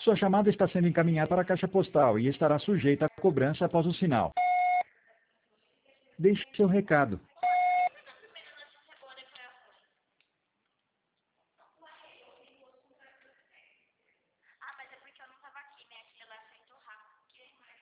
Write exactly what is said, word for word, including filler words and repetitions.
Sua chamada está sendo encaminhada para a caixa postal e estará sujeita a cobrança após o sinal. Deixe seu recado.